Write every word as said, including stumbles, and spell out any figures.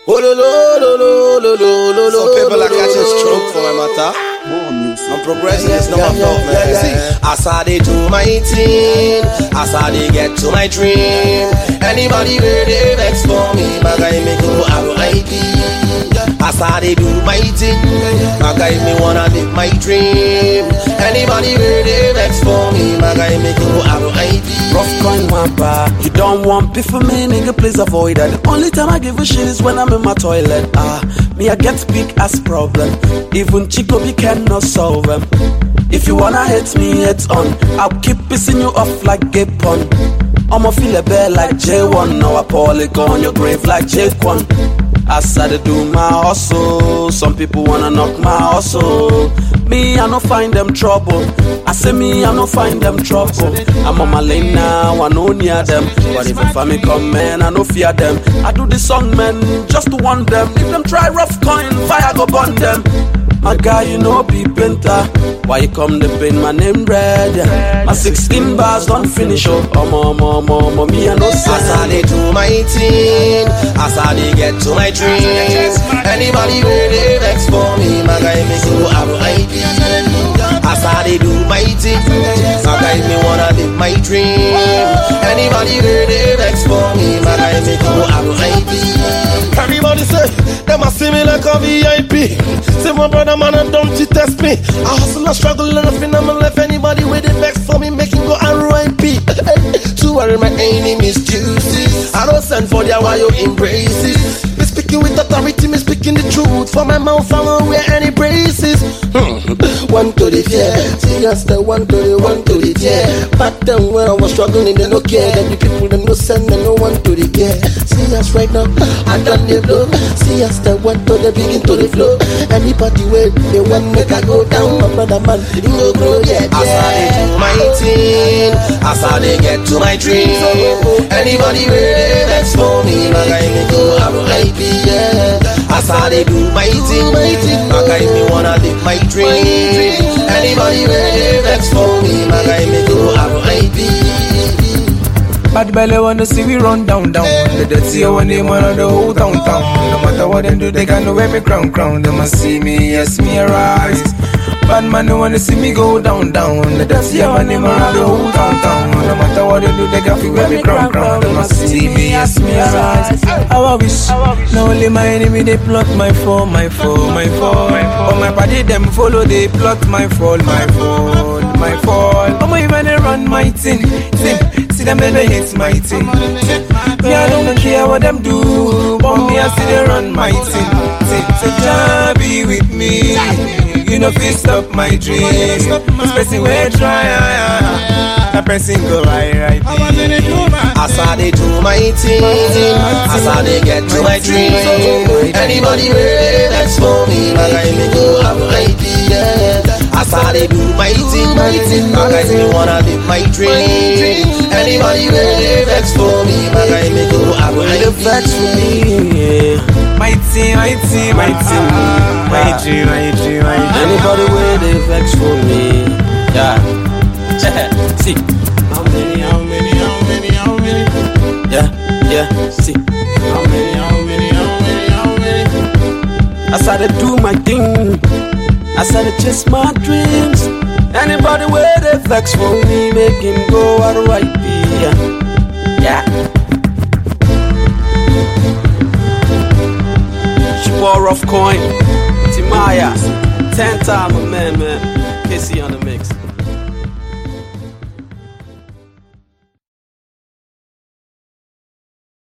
Oh lo lo lo lo lo lo lo. Some people are catching stroke for my matter. I'm progressing, it's not my fault, man. See, as I dey do my thing, as I dey get to my dream. Anybody where they vex for me, my guy me go R I P. As I dey do my thing, my guy me wanna live my dream. Anybody where they vex for me, my guy me go R I P. Rough coin wampa, you don't want beef for me, nigga, please avoid that. The only time I give a shit is when I'm in my toilet. Ah, me I get big ass problem. Even Chico B cannot solve them. If you wanna hate me, hate on. I'll keep pissing you off like gay pun. I'ma feel a bear like J one. Now I polygon on your grave like J one. I started to do my hustle. Some people wanna knock my hustle. Me, I no find them trouble. I say me, I no find them trouble. I'm on my lane now, I no near them. But if a family come, man, I no fear them. I do this song, man, just to want them. If them try rough coin, fire go burn them. My guy, you know, be painter. Why you come to paint my name red? Yeah. My sixteen bars don't finish up. Oh, mama, mama, me, I know. As I dey do my thing, as I dey get to my dream. Anybody where they vex for me, my guy me go R I P. As I dey do my thing, my guy me wanna live my dream. Anybody where they vex for me, my guy me go R I P. Everybody say, them a see me like a V I P. Say my brother man, and don't you test me. I hustle, I struggle, and I feel I'm left. Anybody with it vex for me, making go R I P. To worry my enemies juices. I don't send for their while you embrace it. Me speaking with authority, me speaking the truth. For my mouth, I won't wear any braces. Hmm. One to the fear, see us the one to the one to the tear. Back then when I was struggling, they no care. Then the people them no send, and no one to the care. See us right now, I done the blow. See us the one to the begin to the flow. Anybody where they want make I go down, my brother man, you go grow, yeah, yeah. As I dey do my thing, as I dey get to my dream. Anybody where they vex for me, my guy me go R I P, yeah. As I dey do my thing, my guy me wanna live my dream. Anybody where they vex for me, my guy me go R I P. Bad belly wanna see we run down, down. The dirty one they wanna the whole town, town. No matter what them do, they got no wear me crown, crown. They must see me, yes, me arise. Bad man, they wanna see me go down, down. The dirty one they wanna the whole town, town. No matter what they do, they got to wear me crown, crown. They must see me, yes, me arise. How I wish, now only my enemy they plot my fall, my fall, my fall. All my party them follow, they plot my fall, my fall, my fall. Oh my even they run my thing, thing. See them then they hate my thing. Me I don't care what them do, but me I see they run my thing. So Jah be with me, you know fi stop my dream. This person will try, that person go right, right. As I dey do my thing, as I dey get to my dream. Anybody where that's for me, my guy me go R I P, yeah. As I dey do my thing, my guy me wanna live my dream. Anybody where they vex for me, my guy me go R I P. Vex for me, yeah. My team, my team, my team, my dream, my dream, my dream. Anybody where they vex for me, yeah. See, how many, how many, how many, how many? Yeah, yeah. See, how many, how many, how many, how many? I started to do my thing. I started to chase my dreams. Anybody where they vex for me, make him go R I P. Yeah, yeah. She wore rough coin, Timaya, ten time a man, man. K C on the mix.